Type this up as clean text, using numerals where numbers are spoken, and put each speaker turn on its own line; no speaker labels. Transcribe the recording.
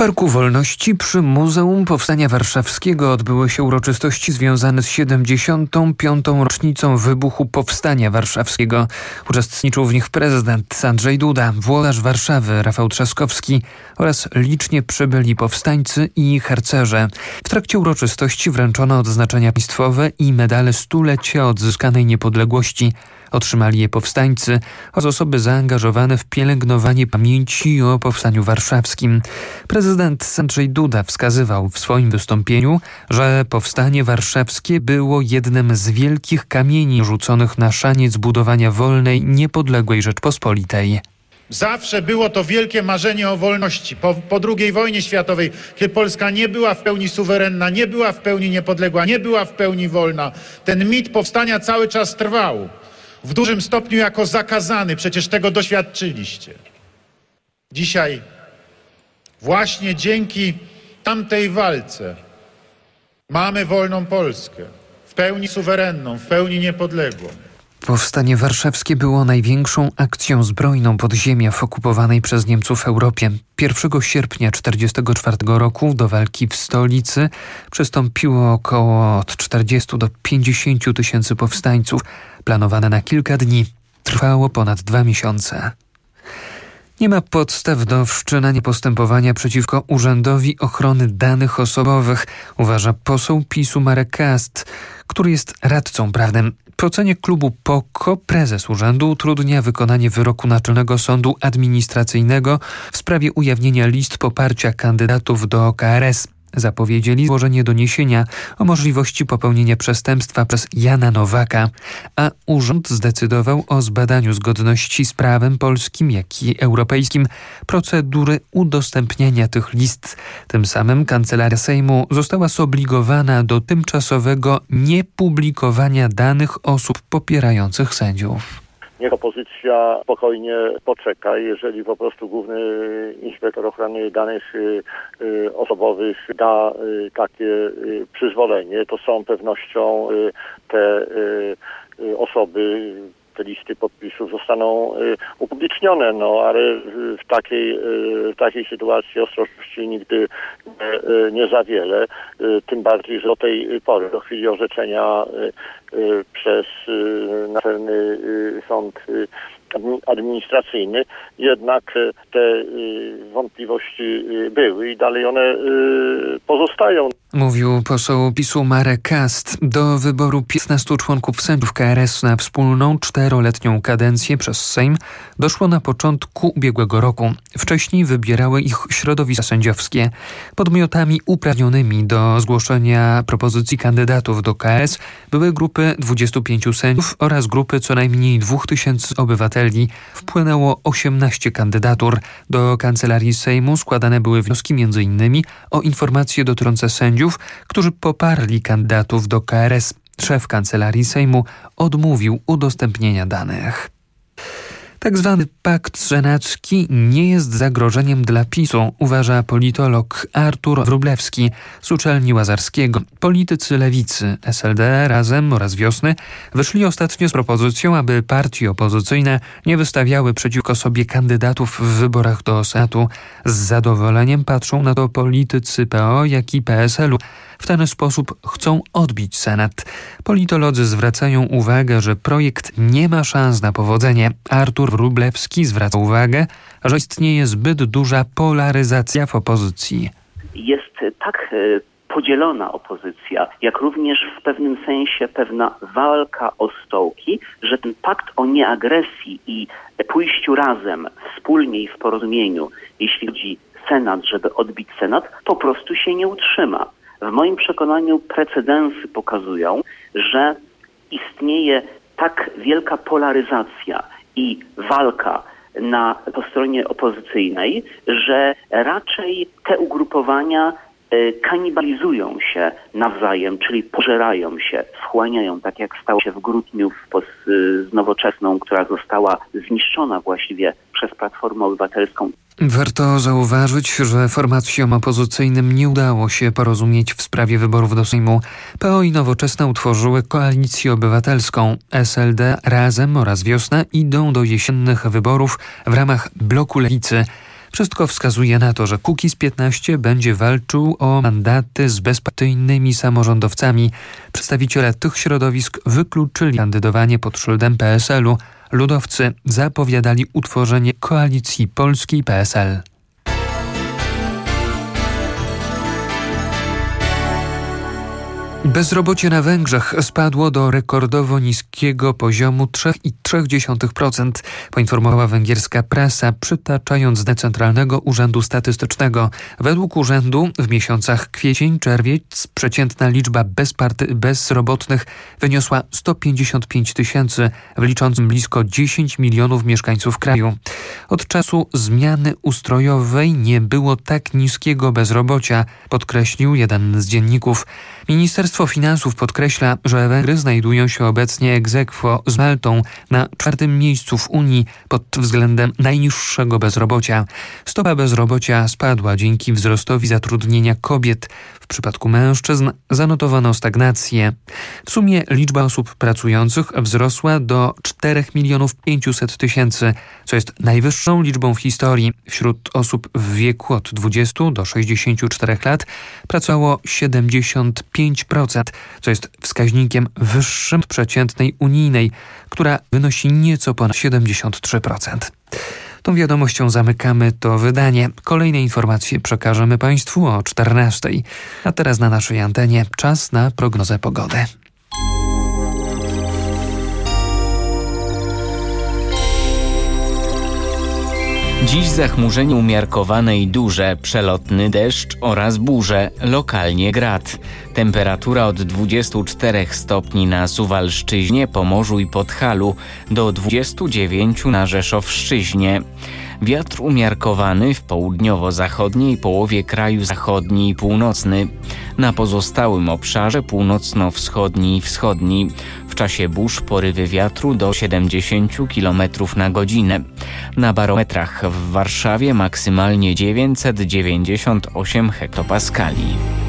Parku Wolności przy Muzeum Powstania Warszawskiego odbyły się uroczystości związane z 75. rocznicą wybuchu Powstania Warszawskiego. Uczestniczył w nich prezydent Andrzej Duda, włodarz Warszawy Rafał Trzaskowski oraz licznie przybyli powstańcy i harcerze. W trakcie uroczystości wręczono odznaczenia państwowe i medale stulecia odzyskanej niepodległości. Otrzymali je powstańcy oraz osoby zaangażowane w pielęgnowanie pamięci o Powstaniu Warszawskim. Prezydent Andrzej Duda wskazywał w swoim wystąpieniu, że Powstanie Warszawskie było jednym z wielkich kamieni rzuconych na szaniec budowania wolnej, niepodległej Rzeczpospolitej.
Zawsze było to wielkie marzenie o wolności. Po II wojnie światowej, kiedy Polska nie była w pełni suwerenna, nie była w pełni niepodległa, nie była w pełni wolna, ten mit powstania cały czas trwał. W dużym stopniu jako zakazany, przecież tego doświadczyliście. Dzisiaj właśnie dzięki tamtej walce mamy wolną Polskę, w pełni suwerenną, w pełni niepodległą.
Powstanie warszawskie było największą akcją zbrojną podziemia w okupowanej przez Niemców Europie. 1 sierpnia 1944 roku do walki w stolicy przystąpiło około od 40 do 50 tysięcy powstańców. Planowane na kilka dni. Trwało ponad 2 miesiące. Nie ma podstaw do wszczynania postępowania przeciwko Urzędowi Ochrony Danych Osobowych, uważa poseł PiS-u Marek Kast, który jest radcą prawnym. W ocenie klubu PO-KO prezes urzędu utrudnia wykonanie wyroku Naczelnego Sądu Administracyjnego w sprawie ujawnienia list poparcia kandydatów do KRS. Zapowiedzieli złożenie doniesienia o możliwości popełnienia przestępstwa przez Jana Nowaka, a urząd zdecydował o zbadaniu zgodności z prawem polskim, jak i europejskim procedury udostępniania tych list. Tym samym Kancelaria Sejmu została zobligowana do tymczasowego niepublikowania danych osób popierających sędziów.
Niech opozycja spokojnie poczeka, jeżeli po prostu główny inspektor ochrony danych osobowych da takie przyzwolenie, to z całą pewnością te osoby, te listy podpisów zostaną upublicznione, ale w takiej sytuacji ostrożności nigdy nie za wiele, tym bardziej, że do tej pory, do chwili orzeczenia przez Naczelny Sąd Administracyjny, jednak te wątpliwości były i dalej one pozostają.
Mówił poseł PiS-u Marek Kast. Do wyboru 15 członków sędziów KRS na wspólną 4-letnią kadencję przez Sejm doszło na początku ubiegłego roku. Wcześniej wybierały ich środowiska sędziowskie. Podmiotami uprawnionymi do zgłoszenia propozycji kandydatów do KRS były grupy 25 sędziów oraz grupy co najmniej 2000 obywateli. Wpłynęło 18 kandydatur. Do Kancelarii Sejmu składane były wnioski m.in. o informacje dotyczące sędziów, którzy poparli kandydatów do KRS. Szef Kancelarii Sejmu odmówił udostępnienia danych. Tak zwany pakt senacki nie jest zagrożeniem dla PiS-u, uważa politolog Artur Wróblewski z Uczelni Łazarskiego. Politycy lewicy, SLD, Razem oraz Wiosny wyszli ostatnio z propozycją, aby partie opozycyjne nie wystawiały przeciwko sobie kandydatów w wyborach do Senatu. Z zadowoleniem patrzą na to politycy PO, jak i PSL-u. W ten sposób chcą odbić Senat. Politolodzy zwracają uwagę, że projekt nie ma szans na powodzenie. Artur Wróblewski zwraca uwagę, że istnieje zbyt duża polaryzacja w opozycji.
Jest tak podzielona opozycja, jak również w pewnym sensie pewna walka o stołki, że ten pakt o nieagresji i pójściu razem, wspólnie i w porozumieniu, jeśli chodzi Senat, żeby odbić Senat, po prostu się nie utrzyma. W moim przekonaniu precedensy pokazują, że istnieje tak wielka polaryzacja i walka po stronie opozycyjnej, że raczej te ugrupowania kanibalizują się nawzajem, czyli pożerają się, wchłaniają, tak jak stało się w grudniu z Nowoczesną, która została zniszczona właściwie przez Platformę Obywatelską.
Warto zauważyć, że formacjom opozycyjnym nie udało się porozumieć w sprawie wyborów do Sejmu. PO i Nowoczesna utworzyły Koalicję Obywatelską. SLD, Razem oraz Wiosna idą do jesiennych wyborów w ramach bloku Lewicy. Wszystko wskazuje na to, że Kukiz 15 będzie walczył o mandaty z bezpartyjnymi samorządowcami. Przedstawiciele tych środowisk wykluczyli kandydowanie pod szyldem PSL-u. Ludowcy zapowiadali utworzenie koalicji Polski PSL. Bezrobocie na Węgrzech spadło do rekordowo niskiego poziomu 3,3%, poinformowała węgierska prasa, przytaczając z Centralnego Urzędu Statystycznego. Według urzędu w miesiącach kwiecień-czerwiec przeciętna liczba bezrobotnych wyniosła 155 000, licząc blisko 10 milionów mieszkańców kraju. Od czasu zmiany ustrojowej nie było tak niskiego bezrobocia, podkreślił jeden z dzienników. Ministerstwo Finansów podkreśla, że Węgry znajdują się obecnie ex aequo z Maltą na 4. miejscu w Unii pod względem najniższego bezrobocia. Stopa bezrobocia spadła dzięki wzrostowi zatrudnienia kobiet. W przypadku mężczyzn zanotowano stagnację. W sumie liczba osób pracujących wzrosła do 4 500 000, co jest najwyższą liczbą w historii. Wśród osób w wieku od 20 do 64 lat pracowało 75%, co jest wskaźnikiem wyższym od przeciętnej unijnej, która wynosi nieco ponad 73%. Tą wiadomością zamykamy to wydanie. Kolejne informacje przekażemy Państwu o 14:00. A teraz na naszej antenie czas na prognozę pogody.
Dziś zachmurzenie umiarkowane i duże, przelotny deszcz oraz burze, lokalnie grad. Temperatura od 24 stopni na Suwalszczyźnie, Pomorzu i Podhalu do 29 na Rzeszowszczyźnie. Wiatr umiarkowany w południowo-zachodniej połowie kraju, zachodni i północny. Na pozostałym obszarze północno-wschodni i wschodni. W czasie burz porywy wiatru do 70 km na godzinę. Na barometrach w Warszawie maksymalnie 998 hektopaskali.